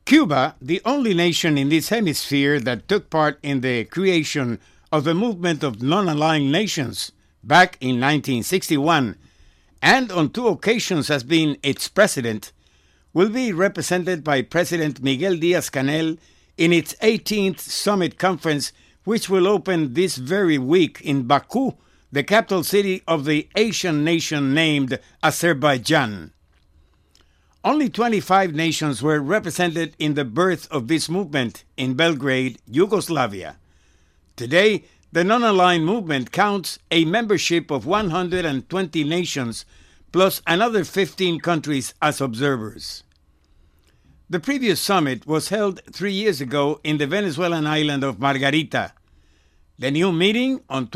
Cuba, the only nation in this hemisphere that took part in the creation of the movement of non-aligned nations back in 1961, and on two occasions has been its president, will be represented by President Miguel Díaz-Canel in its 18th Summit Conference, which will open this very week in Baku, the capital city of the Asian nation named Azerbaijan. Only 25 nations were represented in the birth of this movement in Belgrade, Yugoslavia. Today, the non-aligned movement counts a membership of 120 nations, plus another 15 countries as observers. The previous summit was held 3 years ago in the Venezuelan island of Margarita. The new meeting on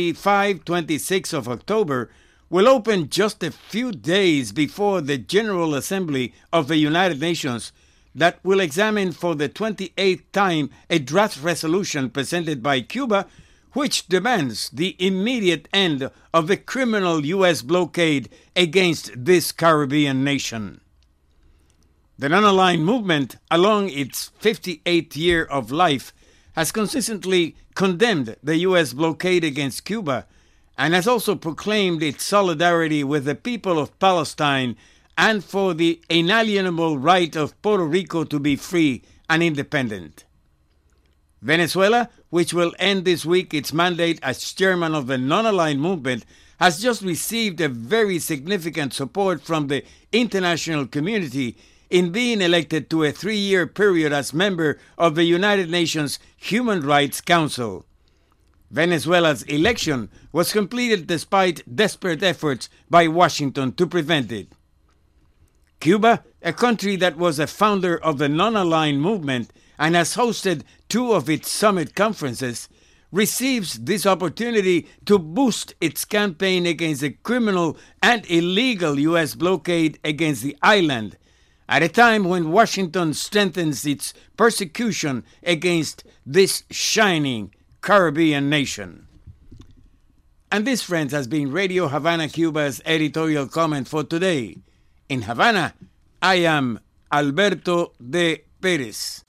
25-26 of October will open just a few days before the General Assembly of the United Nations that will examine for the 28th time a draft resolution presented by Cuba which demands the immediate end of the criminal U.S. blockade against this Caribbean nation. The non-aligned movement, along its 58th year of life, has consistently condemned the U.S. blockade against Cuba and has also proclaimed its solidarity with the people of Palestine and for the inalienable right of Puerto Rico to be free and independent. Venezuela, which will end this week its mandate as chairman of the non-aligned movement, has just received a very significant support from the international community in being elected to a 3-year period as member of the United Nations Human Rights Council. Venezuela's election was completed despite desperate efforts by Washington to prevent it. Cuba, a country that was a founder of the non-aligned movement and has hosted 2 of its summit conferences, receives this opportunity to boost its campaign against the criminal and illegal U.S. blockade against the island, at a time when Washington strengthens its persecution against this shining Caribbean nation. And this, friends, has been Radio Havana, Cuba's editorial comment for today. In Havana, I am Alberto de Perez.